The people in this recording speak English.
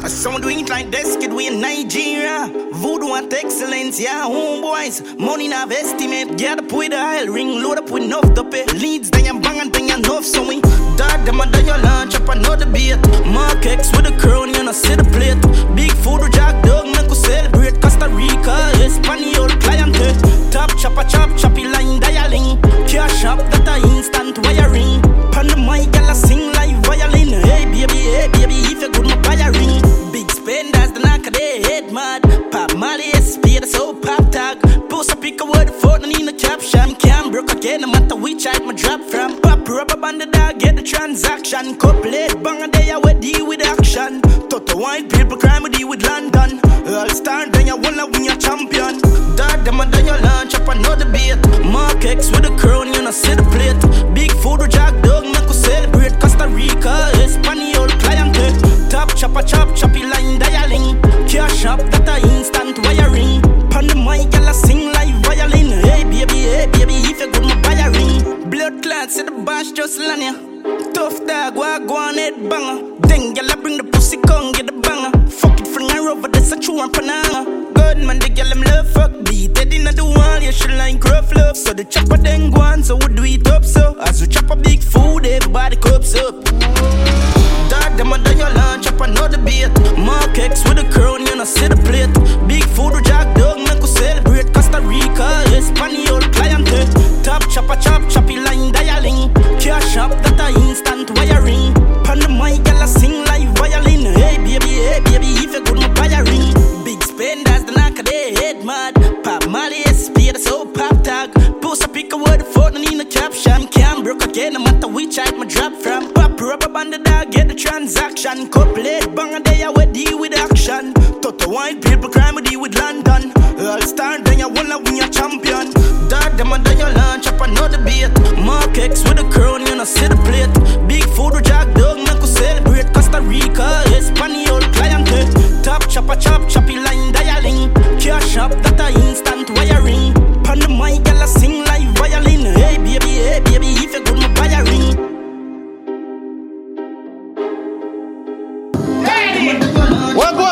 I sound do it like this, kid, we in Nigeria. Voodoo and excellence, yeah, homeboys. Money not estimate, get up with the oil ring, load up with enough to pay. Leads, then you bang and then you enough, so we dog them under your lunch up another beat. Mark X with a crown, you know, see the plate. Big food, jack dog, make us celebrate. Costa Rica, Espanol, clientele. Top chopper, choppy line, dialing. Cash up, that a instant wiring. Pan the mic, girl, I sing like violin. Hey, baby, if you good, my buy a ring. Big spenders, the knock of their head mad. Pop Molly, SP, that's so pop tag. Post a pick a word for the in the caption. Can't broke again, no matter which I my drop from. Pop rubber band the dog, get the transaction. Couplate, bang a day, I will deal with action. Toto white people crime, we deal with London. All star, then you wanna win your champion. Dog them under your lunch, up another beat. Mark X with a crown, you know, see the plate. Big food, jack dog, make us celebrate. Costa Rica, Espanol, clientele. Top chopper, choppy line, dialing. Cash up, that a instant wiring. Pan the mic, girl, I sing like violin. Hey, baby, if you good, my buy a ring. Blood clots in the bash, just land ya. Tough dog, go on head banger. Then, girl, I bring the pussy, come get the banger. Fuck it, fling her over, that's a true and banana. Good man, the girl, I'm love, fuck beat. They didn't do one, you should like rough love. So the chopper then go on, so we do it up, so. As we chop a big food, everybody cups up. Dog them under your lunch, up another beat. Mark X with a crown, you know, see the plate. Big food, jack dog, make us celebrate. Costa Rica, Espanol, clientele. Top chopper, choppy line, dialing. Cash up, that a instant wiring. Pan the mic, girl, I sing like violin. Hey, baby, if you good, my buy a ring. Big spenders, the knock of their head mad. Pop Molly, SP, that's so pop tag. Post a pick a word for the in the caption. Can't broke again, no matter which I my drop from. Pop rubber band the dog, get the transaction. Couplate, bang a day, I will deal with action. Toto white people crime, we deal with London. All star, then you wanna win your champion. Dog them under your lunch, up another beat. Mark X with a crown, you know, see the plate. Big food, jack dog, make us celebrate. Costa Rica, Espanol, clientele. Top chopper, choppy line, dialing. Cash up, that a instant wiring. Pan the mic, girl, I sing like violin. Hey, baby, if you good, my buy a ring. What